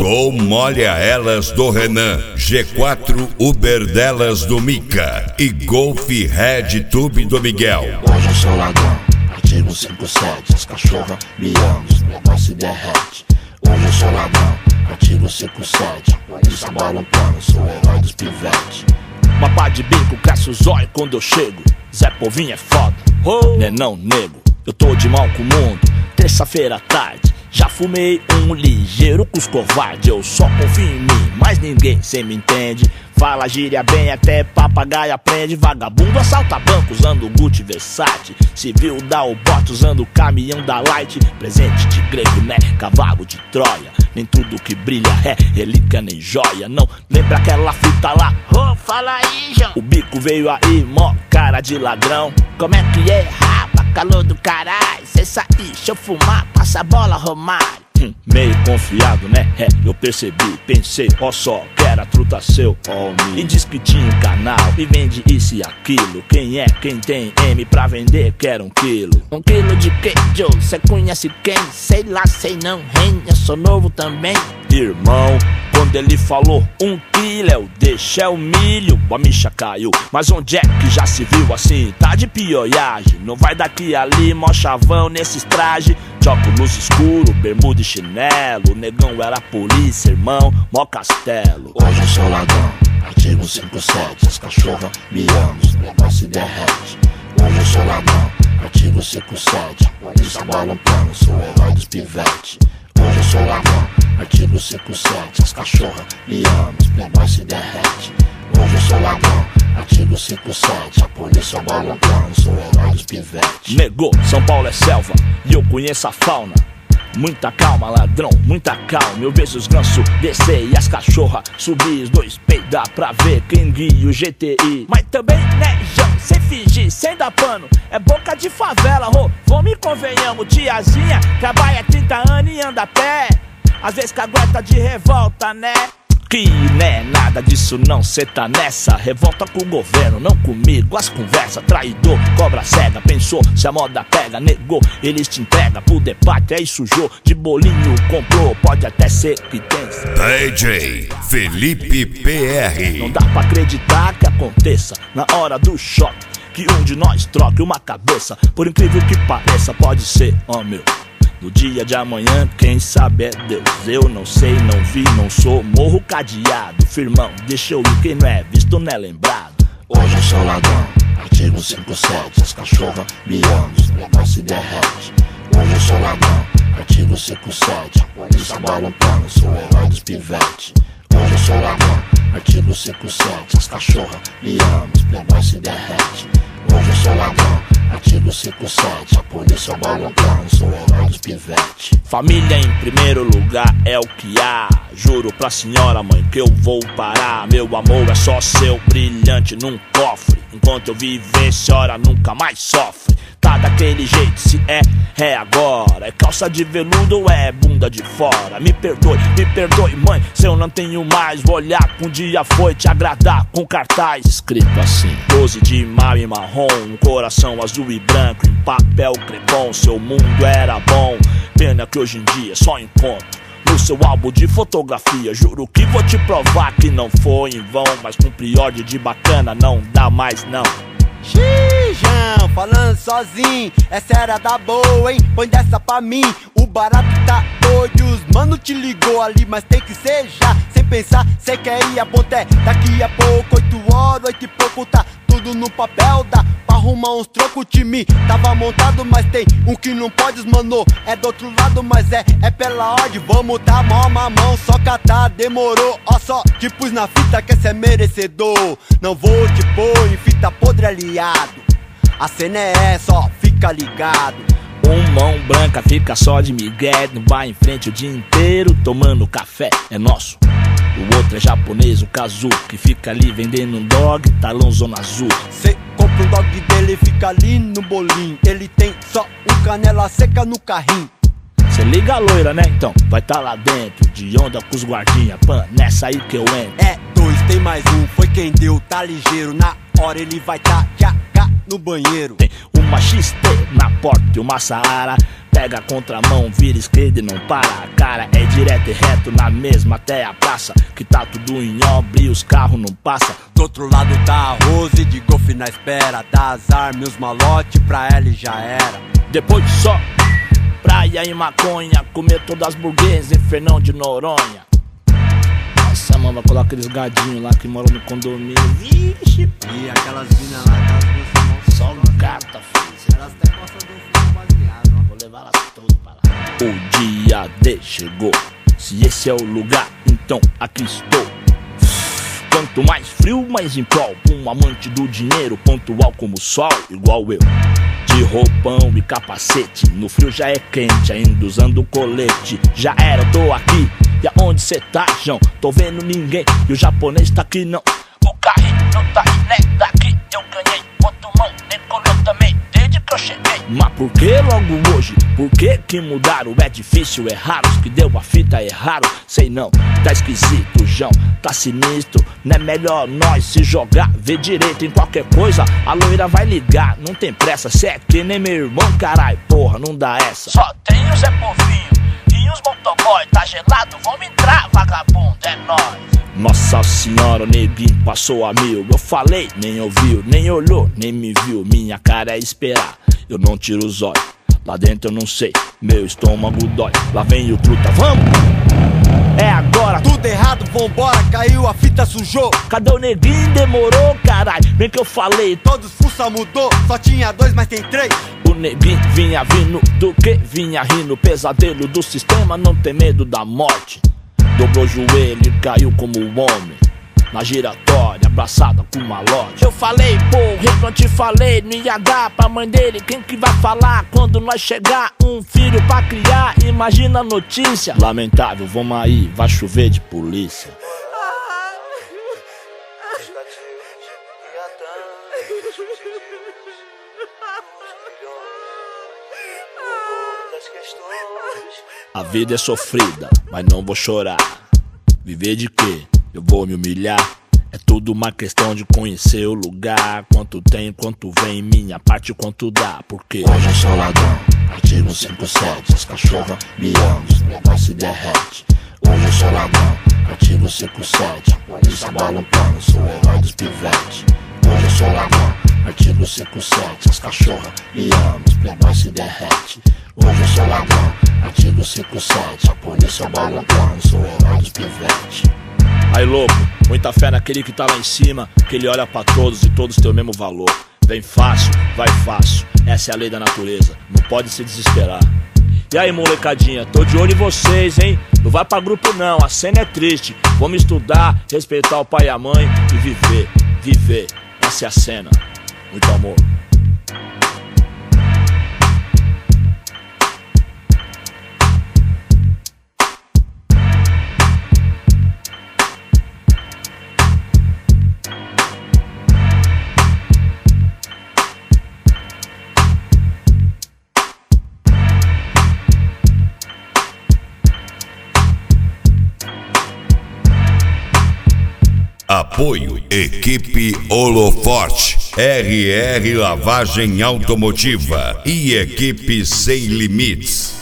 Gol Molha Elas do Renan, G4 Uber delas do Mica e Golf Red Tube do Miguel. Hoje eu sou ladrão, artigo 57, as cachorras me amam, os negócios se derrete. Hoje eu sou ladrão, artigo 57, polícia bola um plano, sou o herói dos pivetes. Mapa de bico, cresce o zóio quando eu chego. Zé Povinho é foda, nenão nego. Eu tô de mal com o mundo, terça-feira à tarde. Já fumei um ligeiro com os covardes. Eu só confio em mim, mas ninguém cê me entende. Fala gíria bem, até papagaio aprende. Vagabundo assalta banco usando Gucci Versace. Civil dá o bote usando o caminhão da Light. Presente de grego, né? Cavalo de Troia. Nem tudo que brilha é relíquia nem joia. Não lembra aquela fita lá? Oh, fala aí, João. O bico veio aí, mó cara de ladrão. Como é que é, rapa? Calor do caralho. Cê sair, deixa eu fumar, passa a bola, Romário. Meio confiado, né? É, eu percebi, pensei, ó só, que era truta seu, ó me. E diz que tinha um canal e vende isso e aquilo. Quem é, quem tem M pra vender, quer 1 quilo. 1 quilo de queijo, cê conhece quem? Sei lá, sei não, hein, eu sou novo também. Irmão, quando ele falou 1 quilo, eu deixei o milho, a micha caiu. Mas onde é que já se viu assim? Tá de pioiagem, não vai daqui ali, mó chavão nesses trajes. De óculos escuro, bermuda e chinelo. O negão era polícia, irmão, mó castelo. Hoje eu sou ladrão, artigo 57, as cachorras me amam, os negócios se derrete. Hoje eu sou ladrão, artigo 57, polícia bola um plano, sou o herói dos pivetes. Hoje eu sou ladrão, artigo 57, as cachorras me amam, os negócios se derrete. Hoje eu sou ladrão, artigo 57, a polícia bola um plano, sou o herói dos pivetes. Negou, São Paulo é selva e eu conheço a fauna. Muita calma, ladrão, muita calma. Eu vejo os gansos descer e as cachorras subir. Os dois peidar pra ver quem guia o GTI. Mas também, né, João, sem fingir, sem dar pano. É boca de favela, vamos e convenhamos. Tiazinha trabalha 30 anos e anda a pé. Às vezes cagueta de revolta, né? Que né, nada disso não, cê tá nessa. Revolta com o governo, não comigo. As conversas, traidor, cobra cega. Pensou, se a moda pega, negou. Eles te entregam pro debate, aí sujou. De bolinho comprou, pode até ser que tem. DJ Felipe PR. Não dá pra acreditar que aconteça na hora do choque que um de nós troque uma cabeça. Por incrível que pareça, pode ser, ó meu. No dia de amanhã, quem sabe é Deus. Eu não sei, não vi, não sou. Morro cadeado, firmão, deixa eu ir. Quem não é visto não é lembrado. Hoje eu sou ladrão, artigo 57, as cachorras me amam, os negócios se derrete. Hoje eu sou ladrão, artigo 57, a polícia bola um plano, sou o herói dos pivetes. Hoje eu sou ladrão, artigo 57, as cachorras me amam, os negócios se derrete. Hoje eu sou ladrão, artigo 57, a polícia bola um plano, sou o herói dos pivetes. Família em primeiro lugar é o que há. Juro pra senhora mãe que eu vou parar. Meu amor é só seu, brilhante num cofre. Enquanto eu viver, senhora nunca mais sofre. Tá daquele jeito, se é agora. É calça de veludo ou é bunda de fora? Me perdoe mãe, se eu não tenho mais. Vou olhar que um dia foi te agradar com cartaz escrito assim: 12 de maio em marrom, um coração azul e branco em papel crepom. Seu mundo era bom, pena que hoje em dia só encontro no seu álbum de fotografia. Juro que vou te provar que não foi em vão. Mas com prior de bacana não dá mais não. Xijão, falando sozinho, essa era da boa, hein? Põe dessa pra mim, o barato tá doido. Os mano te ligou ali, mas tem que ser já. Sem pensar, cê quer ir a ponté. Daqui a pouco, 8 horas, 8 e pouco, tá tudo no papel. Dá pra arrumar uns trocos, o time tava montado. Mas tem um que não pode, mano, é do outro lado. Mas é pela ordem, vamos tá mão a mão. Só catar, demorou, ó só te pus na fita que cê é merecedor. Não vou te pôr em fita podre aliado. A cena é só, fica ligado. Mão branca fica só de migué, não vai em frente o dia inteiro tomando café, é nosso. O outro é japonês, o Kazu, que fica ali vendendo um dog, talão zona azul. Cê compra um dog dele, fica ali no bolinho. Ele tem só um canela seca no carrinho. Cê liga a loira, né? Então vai tá lá dentro, de onda com os guardinha. Pan, nessa aí que eu entro. É 2, tem mais um, foi quem deu, tá ligeiro. Na hora ele vai tá no banheiro. Tem uma XT na porta e uma Saara. Pega a contramão, vira esquerda e não para. A cara é direto e reto na mesma até a praça, que tá tudo em obra e os carros não passam. Do outro lado tá a Rose de golfe na espera, dá as armas, os malote pra ela e já era. Depois só praia e maconha, comer todas as burguesas em Fernão de Noronha. Nossa, mano, vai colocar aqueles gadinhos lá que moram no condomínio. Vixe, e aquelas minas lá, aquelas duas só gata, filho. elas até gostam do filho baseado, ó. Vou levar elas todas pra lá. O dia D chegou. Se esse é o lugar, então aqui estou. Quanto mais frio, mais em prol. Um amante do dinheiro, pontual como o sol, igual eu. De roupão e capacete, no frio já é quente, ainda usando colete. Já era, eu tô aqui, e aonde cê tá, João? Tô vendo ninguém, e o japonês tá aqui não. O carrinho não tá aí, né? Daqui eu ganhei, outro mão, decolou também, desde que eu cheguei. Mas por que logo hoje? Por que mudaram? É difícil, é raro, os que deu a fita erraram. Sei não, tá esquisito, João, tá sinistro. Não é melhor nós se jogar, ver direito em qualquer coisa. A loira vai ligar, não tem pressa. Cê é que nem meu irmão, carai, porra, não dá essa. Só tem o Zé Povinho e os motoboy. Tá gelado, vamos entrar, vagabundo, é nóis. Nossa senhora, o neguinho passou a mil. Eu falei, nem ouviu, nem olhou, nem me viu. Minha cara é esperar, eu não tiro os olhos. Lá dentro eu não sei, meu estômago dói. Lá vem o truta, vamos! É agora, tudo errado, vambora, caiu, a fita sujou. Cadê o neguinho? Demorou, carai, bem que eu falei. Todos fuça mudou, só tinha 2, mas tem 3. O neguinho vinha vindo, do que vinha rindo. Pesadelo do sistema, não tem medo da morte. Dobrou o joelho e caiu como um homem na giratória, abraçada com malote. Eu falei, porra, eu não te falei, não ia dar pra mãe dele. Quem que vai falar quando nós chegar? Um filho pra criar, imagina a notícia. Lamentável, vamos aí, vai chover de polícia. A vida é sofrida, mas não vou chorar. Viver de quê? Eu vou me humilhar. É tudo uma questão de conhecer o lugar. Quanto tem, quanto vem, minha parte, quanto dá. Porque hoje eu sou ladrão, artigo 57. As cachorras me amam, os negócios se derrete. Hoje eu sou ladrão, artigo 57. A polícia bola um pano, sou o herói dos pivetes. Hoje eu sou ladrão, artigo 57. As cachorras me amam, os negócios se derrete. Hoje eu sou ladrão, artigo 57. A polícia bola um pano, sou o herói dos pivetes. aí louco, muita fé naquele que tá lá em cima, que ele olha pra todos e todos têm o mesmo valor. Vem fácil, vai fácil, essa é a lei da natureza, não pode se desesperar. E aí molecadinha, tô de olho em vocês, hein? Não vai pra grupo não, a cena é triste. Vamos estudar, respeitar o pai e a mãe e viver, viver, essa é a cena. Muito amor. Apoio Equipe Holoforte, RR Lavagem Automotiva e Equipe Sem Limites.